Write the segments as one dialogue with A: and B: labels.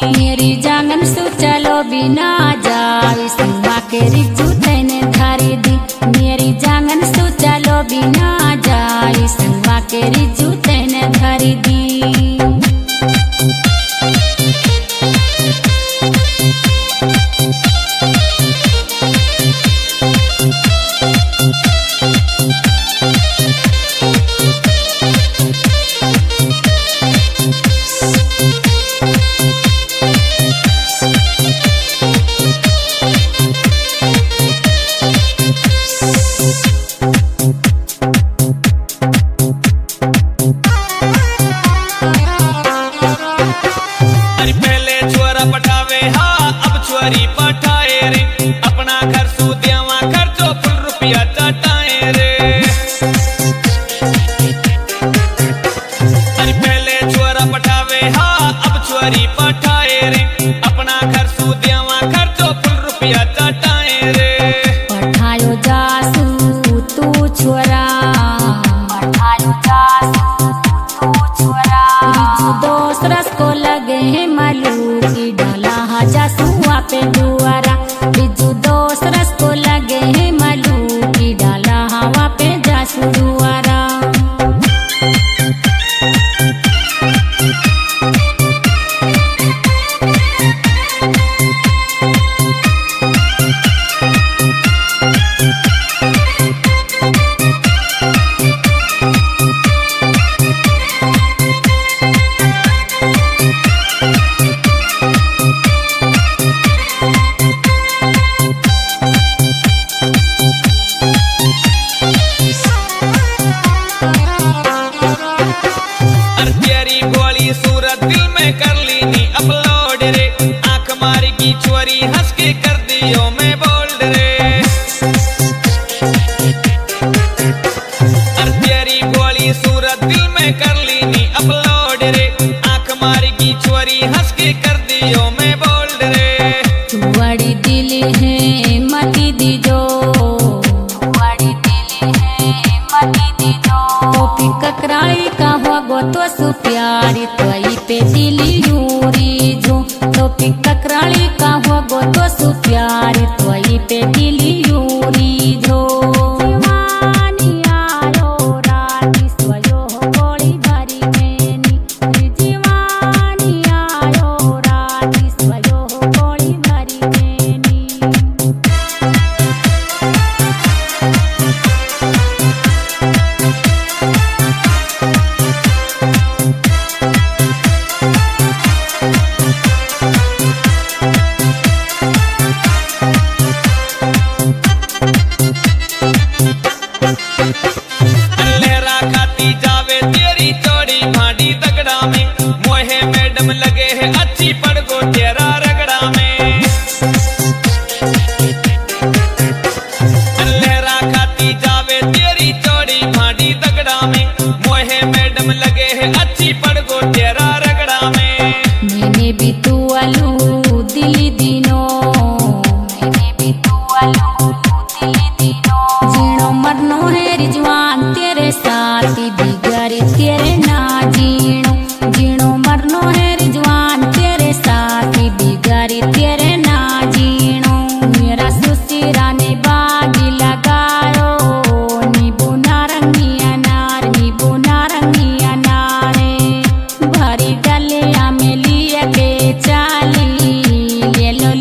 A: मेरी जांगन सु चलो बिना जाई सिंबा के रिजू तेने धारी दी। मेरी जांगन सु चलो बिना जाई सिंबा के रिजू तेने धारी दी।
B: पटावे हा अब छुआरी पटाए रे अपना घर सूदियावा खर्चो फुल रुपया चटाए रे। अरे पहले छुआरा पटावे हा अब छुआरी पटाए रे अपना घर सूदियावा खर्चो फुल रुपया चटाए रे।
A: पठायो जासू तू छुआरा पठायो जासू तू छुआरा दोस्त रस को लगे हैं मालू की डाला जासुआ पे दुआरा। बिजू दोस्त रस को लगे हैं मालू की डाला हवा पे जासू दुआरा।
B: सूरत दिल में कर ली नी अपलोड रे आंख मारी की चोरी हंस के कर दियो मैं बोल्ड रे। तेरी गोली सूरत दिल में कर ली नी अपलोड रे आंख मारी की चोरी हंस के कर दियो मैं बोल्ड रे।
A: बड़ी दिल है मती दी जो बड़ी दिल है मती दी जो टोपी ककराई का हो तो सु प्यारी त्वई पे दिली यूरी जो टोपी ककराई का हो तो सु प्यारी त्वई पे दिली यूरी जो। जीवानी आयो राती स्वयो गोली भरी मेनी जीवानी आयो राती स्वयो गोली भरी मेनी।
B: लहरा खाती जावे तेरी चौड़ी भांडी तगड़ा में मोहे मैडम लगे है अच्छी पड़ गो तेरा रगड़ा में। लहरा खाती जावे तेरी चौड़ी भांडी तगड़ा में मोहे मैडम लगे है अच्छी पड़ गो तेरा रगड़ा में।
A: मैंने भी तू अलू दिली दिनो मैंने भी तू अलू दिली दिनो जीणो मरनो है रिजवान तेरे साथ बिगड़ी तेरे ना जीणो जीणो मरनो है रिजवान तेरे साथ बिगड़ी तेरे ना जीणो। मेरा सुसीरा ने बागी लगायो नींबू नारंगी अनारे भरी डलिया में लिए के चाली ले लो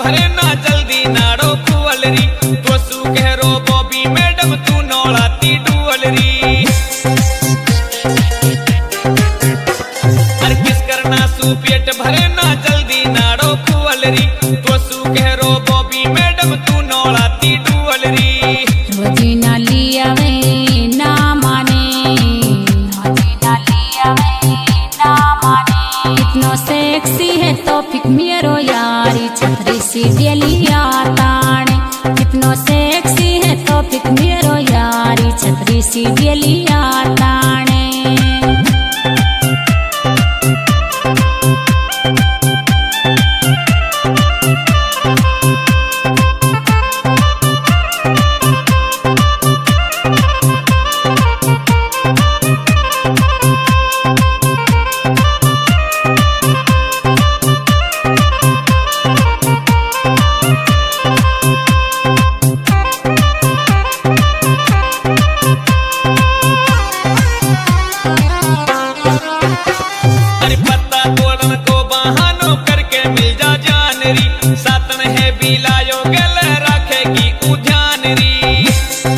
B: भरे ना जल्दी नाड़ो कुवलरी तो सू कहो बॉबी मैडम तू नौड़ाती डुअलरी अरे किस करना सू पेट भरे ना जल्दी नाड़ो कुवलरी तो सू कहो बॉबी मैडम तू नौड़ाती डुअलरी
A: रोजीना लिया वे ना माने रोजीना लिया वे ना माने इतना सेक्सी है तो फिक मेरो यारी छतरी सी दिलिया ताने इतना सेक्सी है तो फिक मेरो यारी छतरी सी दिलिया ताने सातन है बिलायो गल रखेगी उद्यान री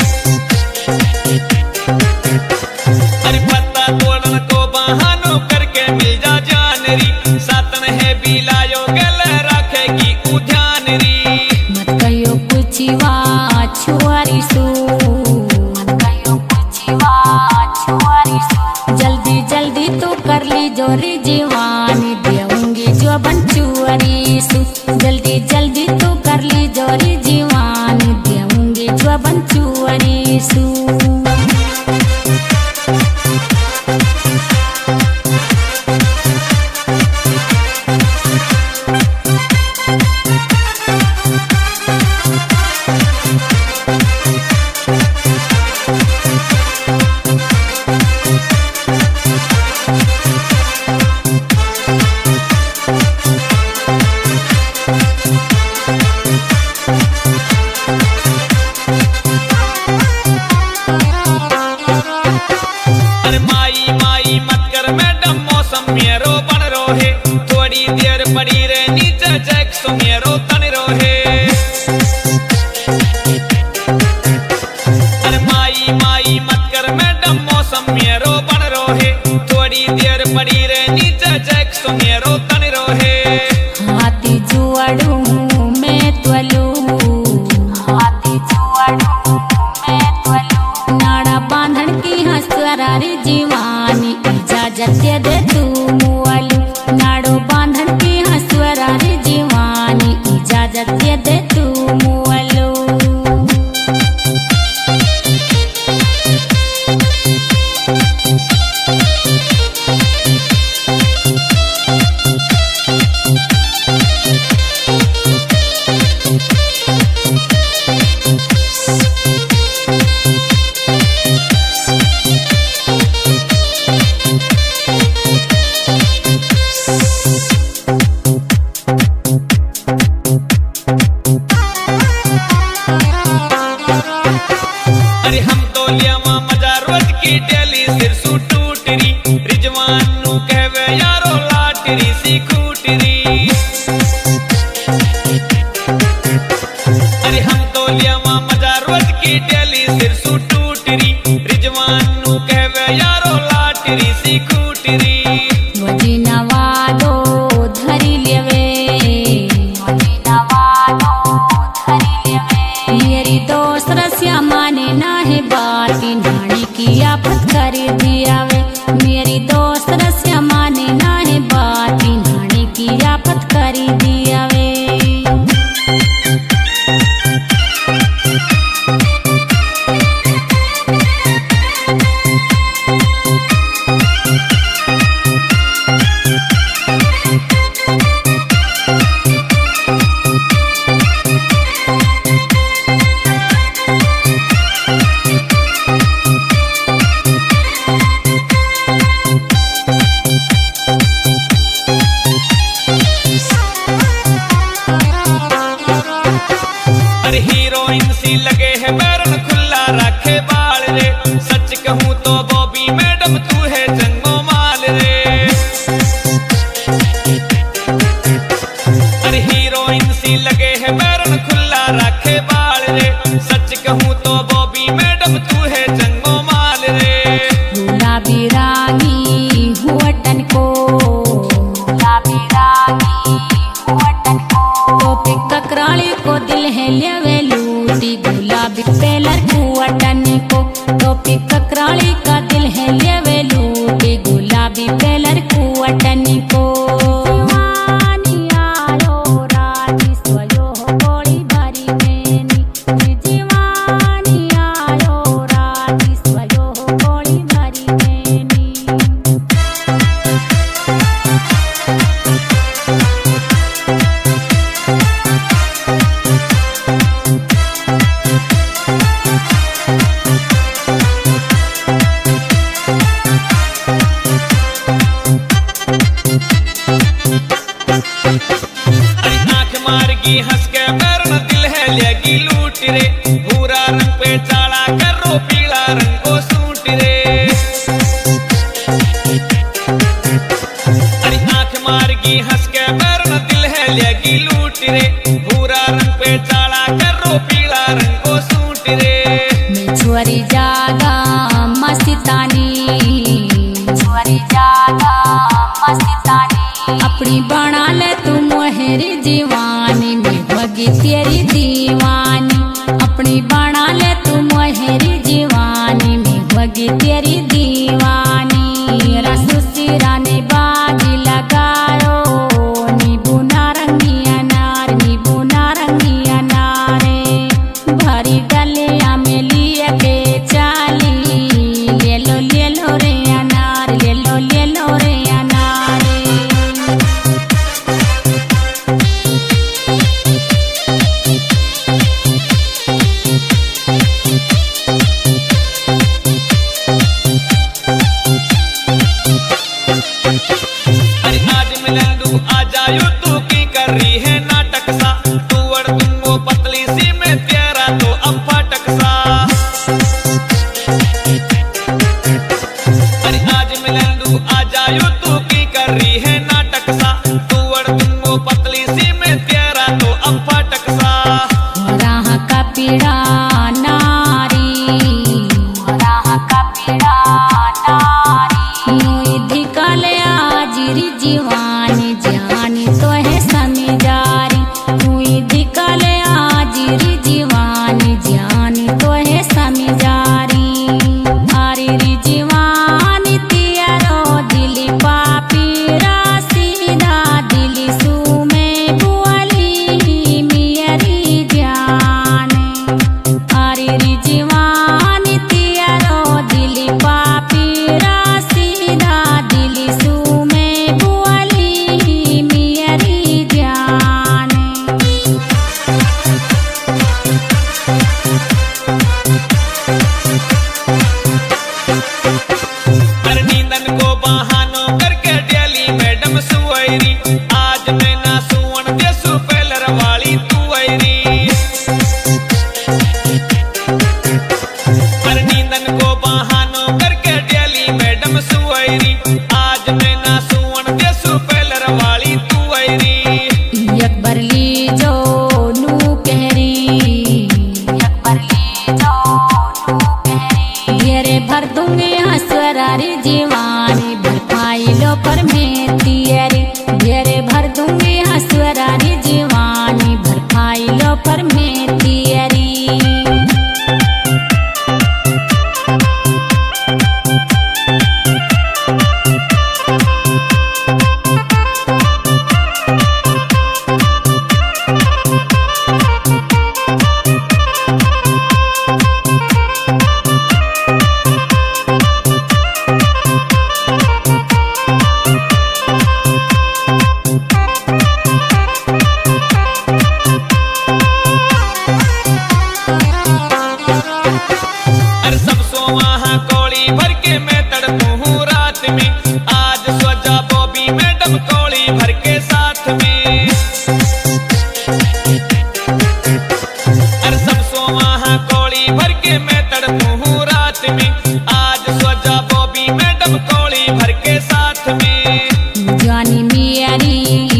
A: अरे पत्ता तोड़न को बहानो करके मिल जा जान री सातन है बिलायो गल रखेगी उद्यान री मत कहियो कुछवा छुआरी सू मत कहियो कुछवा छुआरी सू जल्दी जल्दी तो कर ली जोरी जीवानी देऊंगी जो बंचुआरी सू जल्दी जल्दी तो कर ली जोरी जीवानी देऊंगी जो बंचुआरी सू मेरो बन रोहे थोड़ी देर पड़ी रे नीचे जैक सो मेरो तन रोहे अरे माई माई मत कर मैडम मौसम मेरो बन रोहे थोड़ी देर पड़ी रे नीचे जैक सो मेरो तन रोहे हाथी जुआड़ू मैं त्वलू हाथी जुआड़ू मैं त्वलू नाड़ा बांधन की हंसरारी जीवानी इजाजत दे तू मुआलू नाड़ो बांधन की हंसरारी जीवानी इजाजत दे तू मुआलू अरे हम तो लिया मजा रोज की डेली सिर सू टूटरी रिजवान नू कहवे यारो लाटरी सी खूटरी अरे हम तो लिया मजा रोज की डेली सिर सू टूटरी रिजवान नू कहवे यारो लाटरी सी खूटरी वजीना वालो धरी लेवे वजीना वालो धरी लेवे मेरी दोस्त रसिया माने ना है बात नानी की आफत कर दिया वे मेरी दोस्त रसिया माने ना है बात नानी की आफत कर दिया वे लगे है बैरन खुला रखे बाल रे सच कहूँ तो बॉबी मैडम तू है जंगो माल रे अरे हीरोइन सी लगे है
B: मारगी हंस के बैरन दिल है लेगी लूट रे। भूरा रंग पे चाला करो पीला रंग को सूट रे।
A: मैं छोरी जागा मस्तानी, छोरी जागा मस्तानी, अपनी बना ले तू मोहरी जीवानी, मैं होगी तेरी दीवानी। अपनी बना ले तू मोहरी जीवानी, मैं होगी तेरी दीवानी। रसू सिरा ने बागी लगायो, नींबू नारंगी अनार, नींबू नारंगी अनारे, भरी डलिया में लिए के चाली, ले लो रे अनार, ले लो रे अनारे।
B: अरे आज मिलन दू आ जायो तू की कर रही है नाटक सा। तू और तुम वो पतली सी में तेरा तो अब फाटक सा। अरे आज मिलन दू आ जायो तू की कर रही है नाटक सा। तू और तुम वो पतली सी में तेरा तो अब फाटक सा।
A: राह का पीड़ा नारी, राह का पीड़ा नारी, यूं धिकले आजिरी जीवानी, जानी तो है समीजारी। यूं धिकले आजिरी जीवानी, जानी तो है समीजारी। आरी री जीवानी तियारो दिली पापी रासीदा, दिली सू में बुआली मियरी जाने। आरी री जीवानी तियारो दिली पापी रासीदा, दिली सू में बुआली मियरी जाने।
B: हर नींदन को बहानो करके डेली मैडम सुअरी। आज मैं ना सुवन देसु पेलर वाली तू आईरी। हर नींदन को बहानो करके डेली मैडम सुअरी। आज मैं ना सुवन देसु पेलर वाली तू आईरी।
A: एक बार ली जो नू कहरी, एक बार ली जो नू कहरी, घेरे भर दूंगी हंसवरारी जीवानी, भर पाइलो पर मैं तियरी। घेरे भर दूंगी हंसवरारी जीवानी, भर पाइलो पर मैं तियरी।
B: अरे सब सो वहाँ कौड़ी भर के मैं तड़पू हूँ रात में। आज सोचा बॉबी मैडम कौड़ी भर के साथ में। अरे सब सो वहाँ कौड़ी भर के मैं तड़पू हूँ रात में। आज सोचा बॉबी मैडम कौड़ी भर के साथ में।
A: जानी मियारी